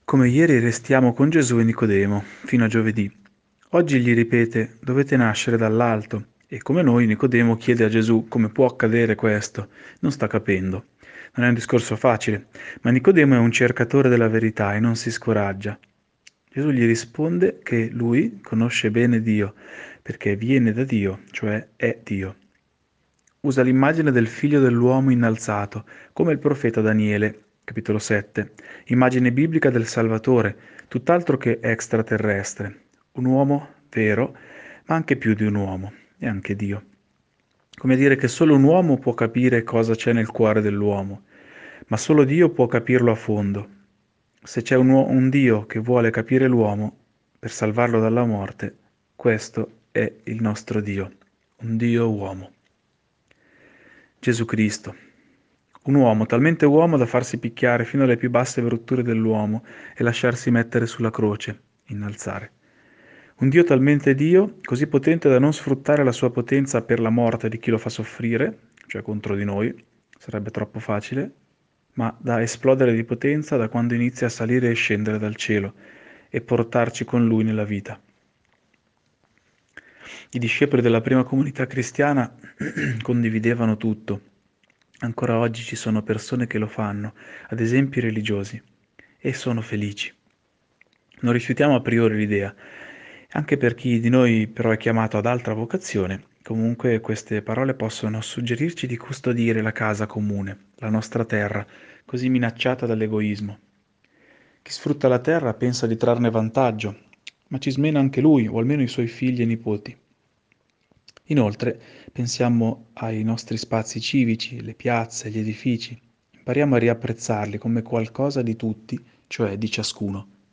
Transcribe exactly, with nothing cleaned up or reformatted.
Come ieri restiamo con Gesù e Nicodemo, fino a giovedì. Oggi gli ripete, dovete nascere dall'alto. E come noi, Nicodemo chiede a Gesù come può accadere questo. Non sta capendo. Non è un discorso facile, ma Nicodemo è un cercatore della verità e non si scoraggia. Gesù gli risponde che lui conosce bene Dio, perché viene da Dio, cioè è Dio. Usa l'immagine del figlio dell'uomo innalzato, come il profeta Daniele, capitolo sette, immagine biblica del Salvatore, tutt'altro che extraterrestre, un uomo vero, ma anche più di un uomo, e anche Dio. Come dire che solo un uomo può capire cosa c'è nel cuore dell'uomo, ma solo Dio può capirlo a fondo. Se c'è un, uo- un Dio che vuole capire l'uomo per salvarlo dalla morte, questo è il nostro Dio, un Dio uomo. Gesù Cristo, un uomo talmente uomo da farsi picchiare fino alle più basse brutture dell'uomo e lasciarsi mettere sulla croce, innalzare. Un Dio talmente Dio, così potente da non sfruttare la sua potenza per la morte di chi lo fa soffrire, cioè contro di noi, sarebbe troppo facile, ma da esplodere di potenza da quando inizia a salire e scendere dal cielo e portarci con lui nella vita. I discepoli della prima comunità cristiana condividevano tutto. Ancora oggi ci sono persone che lo fanno, ad esempio i religiosi, e sono felici. Non rifiutiamo a priori l'idea. Anche per chi di noi però è chiamato ad altra vocazione, comunque queste parole possono suggerirci di custodire la casa comune, la nostra terra, così minacciata dall'egoismo. Chi sfrutta la terra pensa di trarne vantaggio, ma ci smena anche lui, o almeno i suoi figli e nipoti. Inoltre, pensiamo ai nostri spazi civici, le piazze, gli edifici. Impariamo a riapprezzarli come qualcosa di tutti, cioè di ciascuno.